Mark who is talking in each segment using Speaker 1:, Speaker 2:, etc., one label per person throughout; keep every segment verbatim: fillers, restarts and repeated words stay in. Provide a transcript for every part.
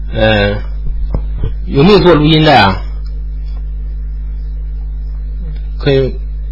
Speaker 1: 嗯、呃，有没有做录音的啊？可以，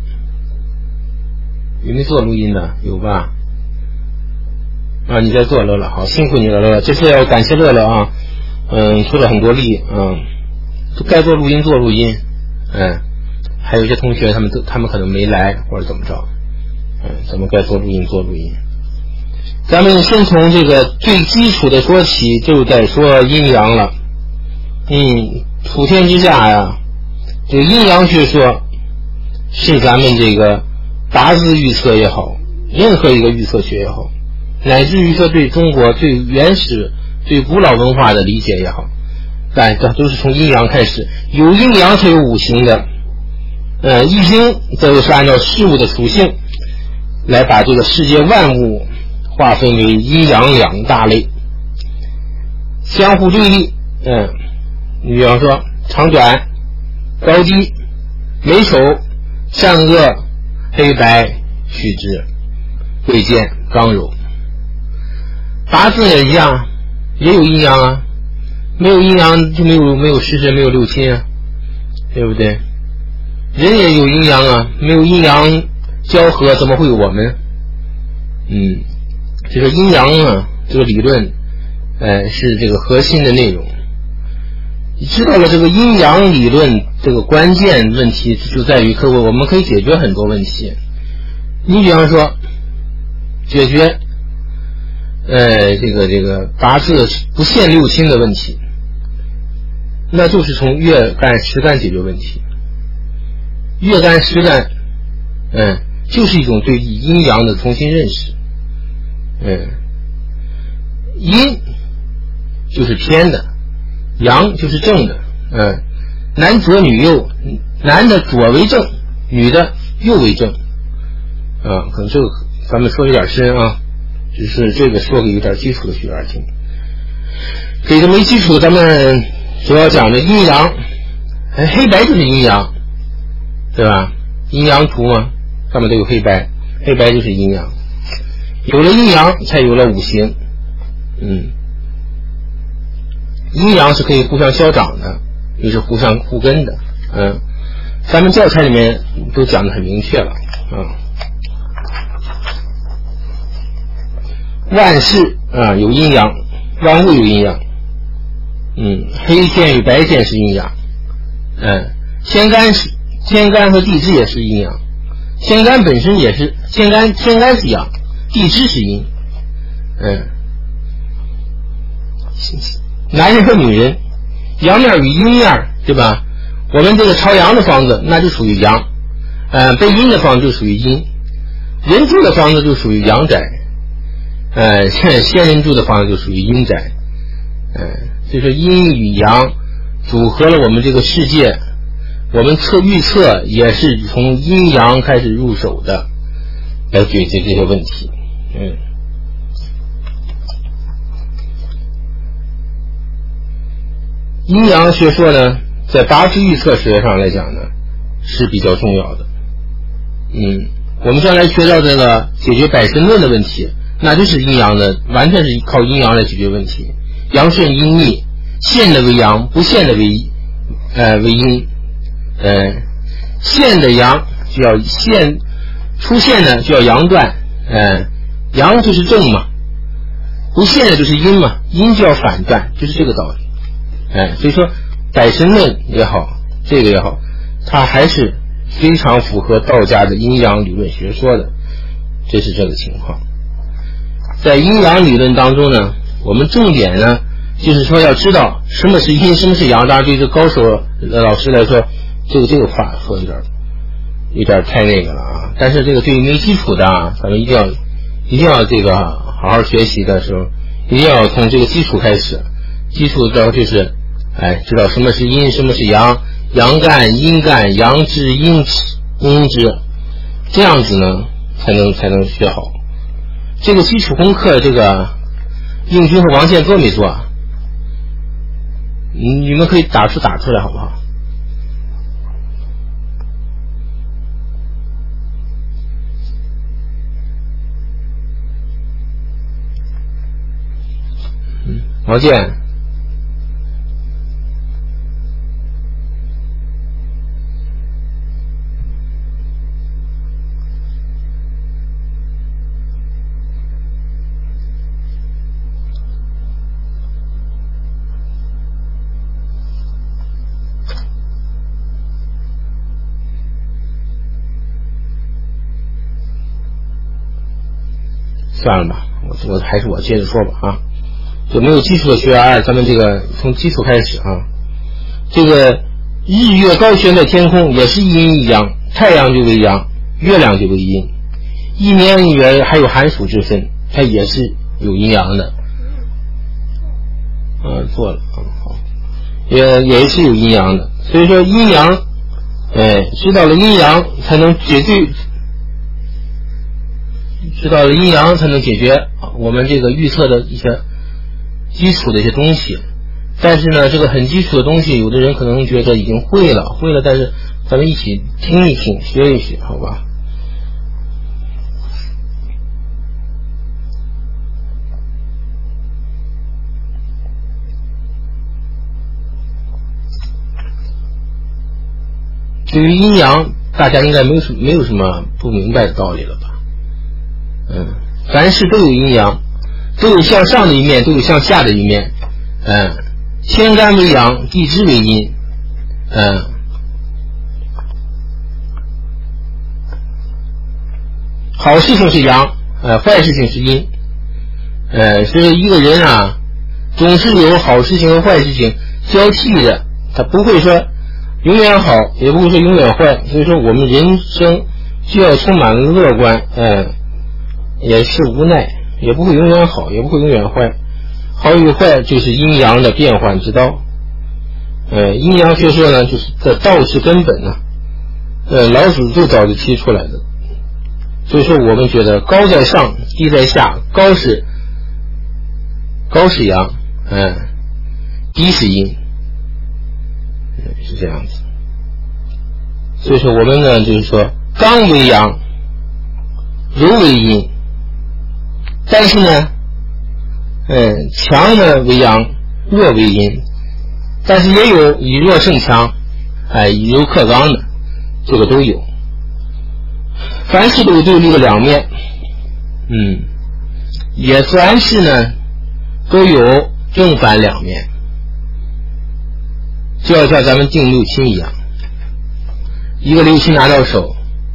Speaker 1: 有没有做录音的？有吧？啊，你在做乐乐，好，辛苦你了，乐乐，这次要感谢乐乐啊，嗯，出了很多力，嗯，该做录音做录音，嗯，还有一些同学他们都他们可能没来或者怎么着，嗯，咱们该做录音做录音。咱们先从这个最基础的说起，就在说阴阳了。嗯，普天之下呀，这个阴阳学说是咱们这个八字预测也好，任何一个预测学也好，乃至于说对中国最原始、最古老文化的理解也好，但这都是从阴阳开始，有阴阳才有五行的。呃，易经这就是按照事物的属性来把这个世界万物划分为阴阳两大类，相互对立。嗯，你比方说长短、高低、美丑、善恶、黑白、虚实、贵贱、刚柔。八字也一样，也有阴阳啊，没有阴阳就没有没有时辰，没有六亲啊，对不对？人也有阴阳啊，没有阴阳交合，怎么会有我们？嗯，这个阴阳啊，这个理论，呃，是这个核心的内容。你知道了这个阴阳理论，这个关键问题就在于，各位，我们可以解决很多问题。你比方说，解决，呃，这个这个八字不限六亲的问题，那就是从月干时干解决问题。月干时干，嗯，就是一种对阴阳的重新认识。嗯，阴就是偏的，阳就是正的。嗯，男左女右，男的左为正，女的右为正。啊，可能这个咱们说有点深啊，只是这个说给有点基础的学员听。给这没基础的，咱们主要讲的阴阳，哎，黑白就是阴阳，对吧？阴阳图嘛，上面都有黑白，黑白就是阴阳。有了阴阳，才有了五行。嗯，阴阳是可以互相消长的，也是互相互根的。嗯，咱们教材里面都讲得很明确了。嗯，万事啊有阴阳，万物有阴阳。嗯，黑天与白天是阴阳。嗯，天干是天干和地支也是阴阳，天干本身也是天干，天干是阳，地支是阴。嗯，男人和女人，阳面与阴面，对吧？我们这个朝阳的房子，那就属于阳，呃，背阴的房子就属于阴。人住的房子就属于阳宅，呃，仙人住的房子就属于阴宅。嗯、呃，所以说阴与阳组合了我们这个世界。我们测预测也是从阴阳开始入手的，来解决这些问题。嗯，阴阳学说呢，在八字预测学上来讲呢，是比较重要的。嗯，我们将来学到这个解决百神论的问题，那就是阴阳的，完全是靠阴阳来解决问题。阳顺阴逆，现的为阳，不现的为呃为阴。呃，现的阳就要现出现的就要阳断，呃，阳就是正嘛，不现的就是阴嘛，阴就要反断，就是这个道理。哎、呃，所以说百神论也好，这个也好，它还是非常符合道家的阴阳理论学说的，这是这个情况。在阴阳理论当中呢，我们重点呢就是说要知道什么是阴，什么是阳。当然对这高手的老师来说，这个这个话说有点有点太那个了啊！但是这个对于没基础的啊，咱们一定要一定要这个好好学习的时候，一定要从这个基础开始。基础之后就是，哎，知道什么是阴，什么是阳，阳干、阴干、阳支、阴支、阴支，这样子呢才能才能学好。这个基础功课，这个应军和王建做没做啊？你们可以打出打出来好不好？王健， 算了吧，我我还是我接着说吧啊。就没有基础的学员，咱们这个从基础开始啊。这个日月高悬在天空，也是一阴一阳，太阳就为阳，月亮就为阴。一年里面还有寒暑之分，它也是有阴阳的。嗯，做了，嗯，好，也也是有阴阳的。所以说阴阳，哎，知道了阴阳才能解决，知道了阴阳才能解决我们这个预测的一些基础的一些东西。但是呢，这个很基础的东西，有的人可能觉得已经会了，会了，但是咱们一起听一听，学一学，好吧？对于阴阳，大家应该没有什没有什么不明白的道理了吧？嗯，凡事都有阴阳，都有向上的一面，都有向下的一面。嗯，天干为阳，地支为阴。嗯，好事情是阳，呃，坏事情是阴。呃，所以一个人啊，总是有好事情和坏事情交替的，他不会说永远好，也不会说永远坏。所以说我们人生就要充满了乐观，嗯，也是无奈，也不会永远好，也不会永远坏。好与坏就是阴阳的变换之道。呃，阴阳学说呢，就是这道是根本呢、啊，呃，老子最早就提出来的。所以说我们觉得高在上，低在下，高是高是阳，嗯，低是阴，是这样子。所以说我们呢，就是说刚为阳，柔为阴，但是呢，嗯，强呢为阳，弱为阴，但是也有以弱胜强，哎，以柔克刚的，这个都有。凡事都有对立的两面，嗯，也凡事呢都有正反两面，就要像咱们定六亲一样，一个六亲拿到手，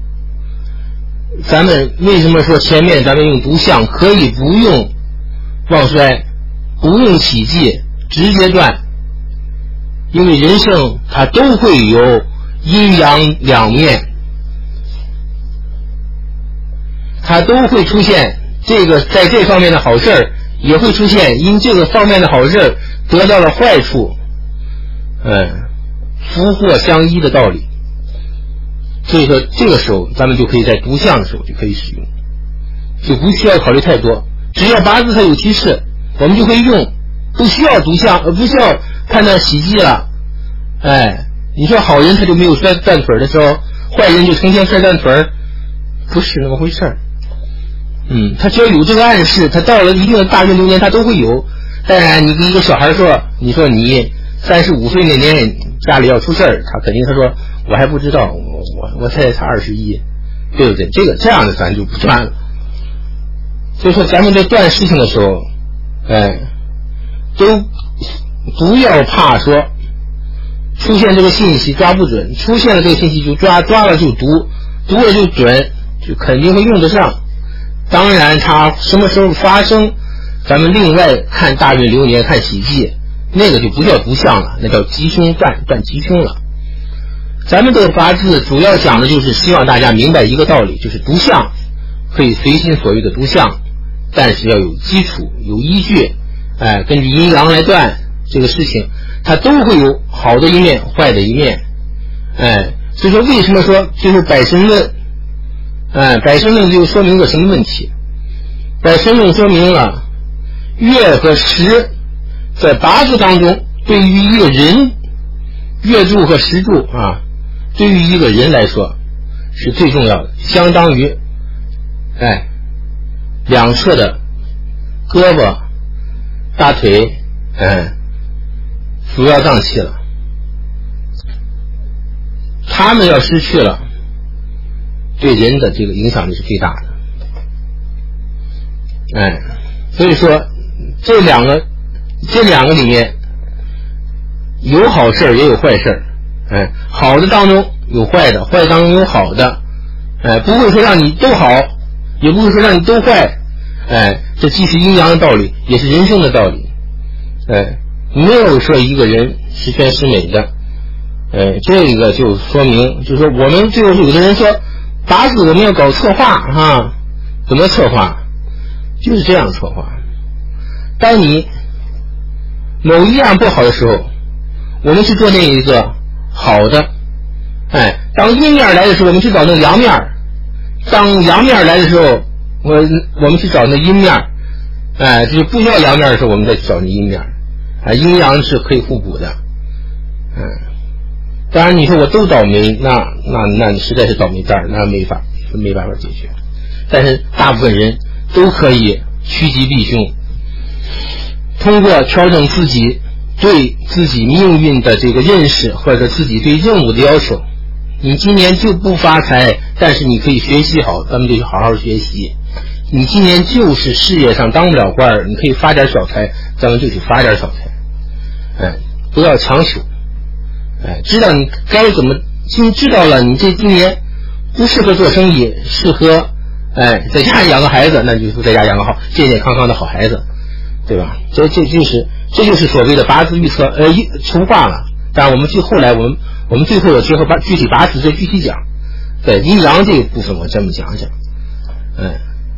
Speaker 1: 咱们为什么说前面咱们用独相可以不用旺衰，不用起忌，直接断？因为人生它都会有阴阳两面，它都会出现这个在这方面的好事儿，也会出现因这个方面的好事儿得到了坏处，嗯，福祸相依的道理。所以说这个时候咱们就可以在独相的时候就可以使用，就不需要考虑太多，只要八字它有提示我们就可以用，不需要独相，不需要看到喜忌了。哎，你说好人他就没有摔断腿的时候，坏人就成天摔断腿，不是那么回事儿。嗯，他只要有这个暗示，他到了一定的大运流年他都会有。当然你跟一个小孩说，你说你三十五岁那年家里要出事儿，他肯定他说我还不知道，我我我才才二十一，对不对？这个这样的咱就不断了。所以说咱们在断事情的时候，哎，都不要怕说出现这个信息抓不准，出现了这个信息就抓，抓了就读，读了就准，就肯定会用得上。当然它什么时候发生，咱们另外看大运流年，看喜忌，那个就不叫独相了，那叫吉凶断，断吉凶了。咱们这个八字主要讲的就是希望大家明白一个道理，就是独相可以随心所欲的独相，但是要有基础有依据，哎，根据阴阳来断这个事情，它都会有好的一面坏的一面。哎，所以说为什么说就是百神论，哎，百神论就说明个什么问题？百神论说明了月和时在八字当中对于一个人，月柱和时柱啊，对于一个人来说是最重要的，相当于哎两侧的胳膊大腿，哎，主要脏器了，他们要失去了，对人的这个影响力是最大的。哎，所以说这两个这两个里面有好事也有坏事，哎，好的当中有坏的，坏当中有好的，哎，不会说让你都好，也不会说让你都坏， 哎，这既是阴阳的道理，也是人生的道理。哎，没有说一个人十全十美的。哎，这个就说明，就是说我们最后有的人说八字我们要搞策划哈，怎么策划？就是这样策划。当你某一样不好的时候，我们去做那一个好的。哎，当阴面来的时候，我们去找那个阳面；当阳面来的时候，我我们去找那阴面。哎，就是不需要阳面的时候，我们再去找那阴面。啊，阴阳是可以互补的。嗯，当然你说我都倒霉，那那那你实在是倒霉蛋，那没法没办法解决。但是大部分人都可以趋吉避凶，通过调整自己对自己命运的这个认识，或者自己对任务的要求。你今年就不发财，但是你可以学习好，咱们就好好学习。你今年就是事业上当不了官，你可以发点小财，咱们就去发点小财。哎，不要强求。哎，知道你该怎么，就知道了你这今年不适合做生意，适合哎在家养个孩子，那就在家养个好健健康康的好孩子，对吧？这这就是这就是所谓的八字预测呃筹划了。但我们最后来我们我们最后有结合八具体八字再具体讲。对阴阳这一部分我这么讲讲。嗯，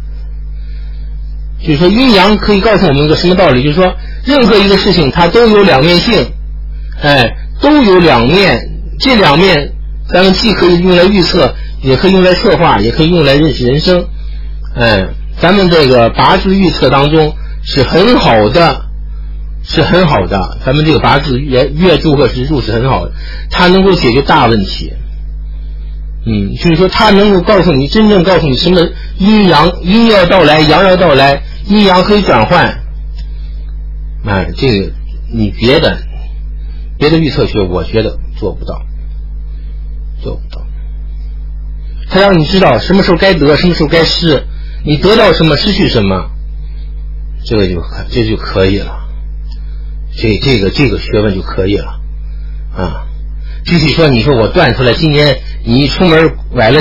Speaker 1: 就是说阴阳可以告诉我们一个什么道理，就是说任何一个事情它都有两面性，哎，都有两面，这两面咱们既可以用来预测，也可以用来策划，也可以用来认识人生。哎，咱们这个八字预测当中是很好的，是很好的，咱们这个八字月月柱和时柱是很好的，它能够解决大问题。嗯，就是说它能够告诉你，真正告诉你什么阴阳，阴要到来，阳要到来，阴阳可以转换。哎，这个你别的别的预测学我觉得做不到，做不到。它让你知道什么时候该得，什么时候该失，你得到什么，失去什么，这个就这就可以了。这这个这个学问就可以了啊。具体说，你说我断出来，今年你一出门崴了